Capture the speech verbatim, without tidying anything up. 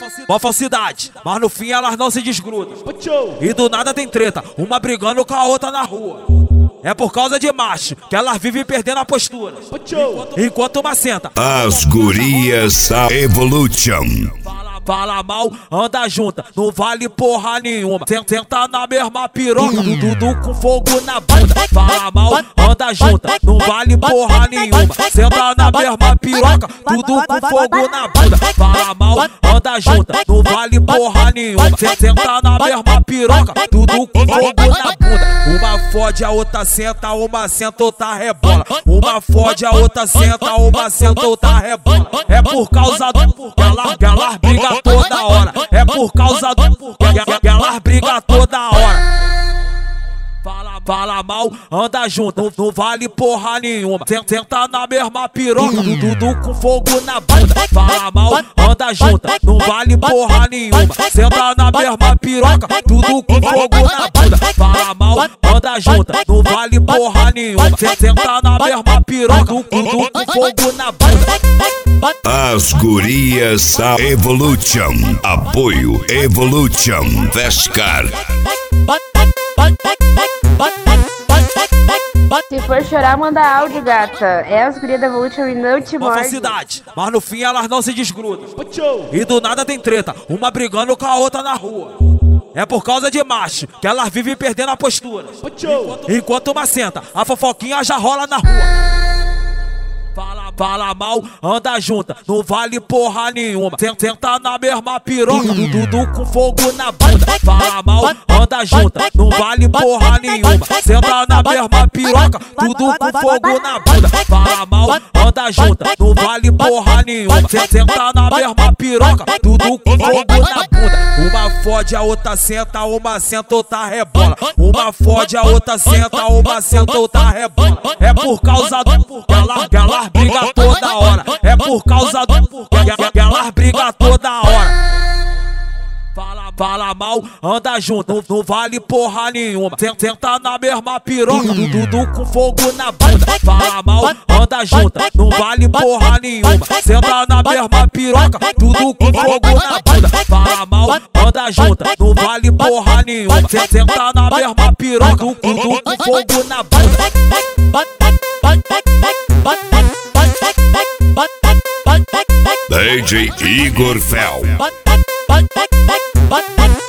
Mó falsidade, mas no fim elas não se desgrudam. E do nada tem treta, uma brigando com a outra na rua. É por causa de macho que elas vivem perdendo a postura. Enquanto, enquanto uma senta. As gurias da Evolution. Fala, fala mal, anda junta, não vale porra nenhuma. Senta na mesma piroca, tudo com fogo na bunda. Fala mal, anda junta, não vale porra nenhuma. Senta na mesma piroca, tudo com fogo na bunda. Fala mal, anda junta, não vale porra nenhuma. Senta na mesma piroca, tudo com fogo na bunda. Uma fode, a outra senta, uma senta, outra rebola. Uma fode, a outra senta, uma senta, outra rebola. É por causa do que elas, que elas brigam toda hora. É por causa do que, que elas brigam toda hora. Fala, fala mal, anda junto, não, não vale porra nenhuma. Senta na mesma piroca, tudo com fogo na bunda. Fala mal, anda junto, não vale porra nenhuma. Senta na mesma piroca, tudo com fogo na bunda. Fala mal, anda junto, não vale porra nenhuma. Senta na mesma piroca, tudo com fogo na bunda. As gurias da Evolution. Apoio Evolution Vescar. Se for chorar, manda áudio, gata. É as gurias da Evolution e não te morde. Falsidade, mas no fim elas não se desgrudam. E do nada tem treta, uma brigando com a outra na rua. É por causa de macho que elas vivem perdendo a postura. Enquanto, enquanto uma senta, a fofoquinha já rola na rua. Fala, fala mal, anda junta, não vale porra nenhuma. Senta na mesma piroca, tudo com fogo na bunda. Fala mal, anda junta, não vale porra nenhuma. Senta na mesma piroca, tudo com fogo na bunda. Fala mal, anda junta, não vale porra nenhuma. Senta na mesma piroca, tudo com fogo na bunda. Uma fode, a outra senta, uma senta, outra rebola. Uma fode, a outra senta, uma senta, outra rebola. É por causa do que elas, que elas briga toda hora. É por causa do que, que elas briga toda hora. Fala, fala mal, anda junto, não, não vale porra nenhuma. Senta na mesma piroca, tudo com fogo na bunda. Fala mal, anda junto, não vale porra nenhuma. Senta na mesma piroca, tudo com fogo na bunda. Fala mal, anda junto, não vale porra nenhuma. Senta na mesma piroca, tudo com fogo na bunda. D J Igor Fel.